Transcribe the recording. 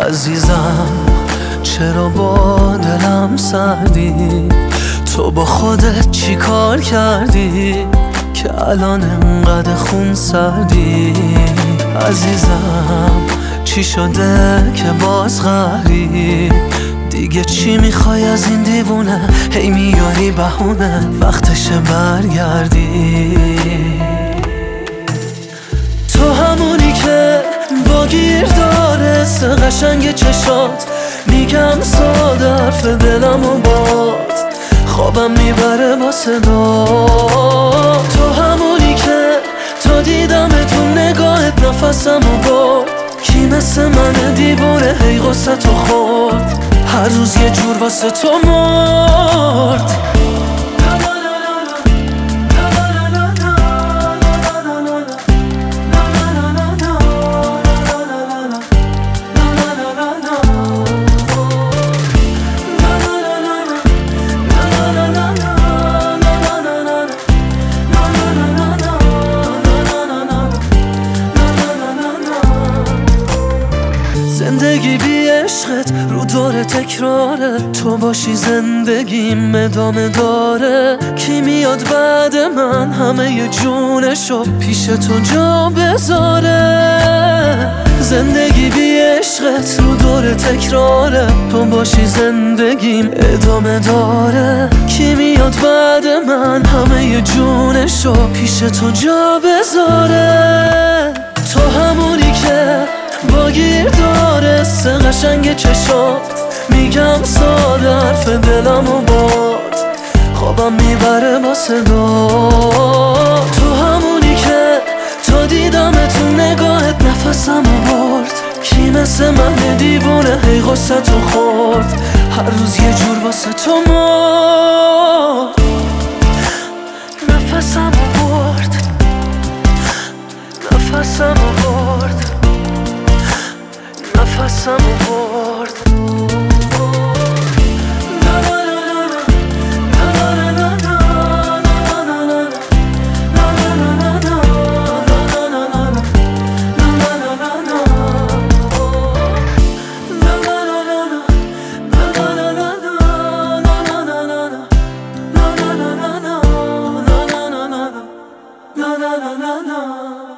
عزیزم چرا با دلم سردی؟ تو با خودت چی کار کردی که الان انقدر خون سردی؟ عزیزم چی شده که باز قهری؟ دیگه چی میخوای از این دیوونه؟ هی میاری بهونه وقتشه برگردی. تو همونی که با گیر داره قشنگ چشات، میگم ساده حرف دلم و باد خوابم میبره با صدا. تو همونی که تا دیدم تو نگاهت نفسم و برد، کی مثل من دیوونه هی غصه تو خورد، هر روز یه جور واسه تو مرد. زندگی بی عشقت رو دور تکراره، تو باشی زندگیم ادامه داره. کی میاد بعد من همه جونشو پیش تو جا بذاره؟ زندگی بی عشقت رو دور تکراره، تو باشی زندگیم ادامه داره. کی میاد بعد من همه جونشو پیش تو جا بذاره؟ تو همونی که با گیر داره قشنگ چشات، میگم ساده حرف دلم و باد خوابم میبره با صدا. تو همونی که تا دیدم تو نگاهت نفسم و برد، کی مثل من دیوونه هی غصه تو خورد، هر روز یه جور واسه تو مرد. نفسم و برد، نفسم و برد، نفسم و برد. No.